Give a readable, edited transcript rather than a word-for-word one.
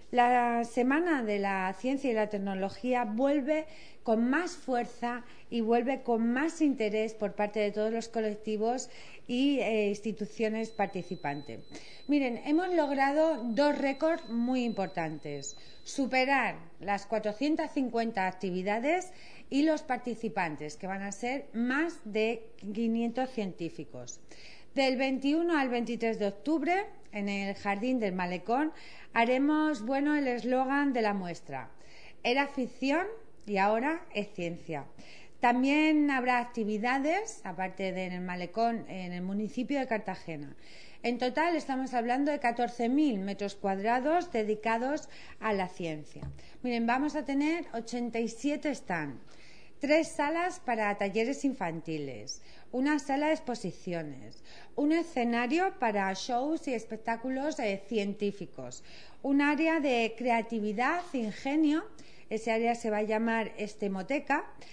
La Semana de la Ciencia y la Tecnología vuelve con más fuerza y vuelve con más interés por parte de todos los colectivos y instituciones participantes. Miren, hemos logrado dos récords muy importantes: superar las 450 actividades y los participantes, que van a ser más de 500 científicos. Del 21 al 23 de octubre, en el Jardín del Malecón, haremos el eslogan de la muestra: era ficción y ahora es ciencia. También habrá actividades, aparte de en el Malecón, en el municipio de Cartagena. En total estamos hablando de 14.000 metros cuadrados dedicados a la ciencia. Miren, vamos a tener 87 stands, 3 salas para talleres infantiles, una sala de exposiciones, un escenario para shows y espectáculos científicos, un área de creatividad e ingenio. Ese área se va a llamar Estemoteca,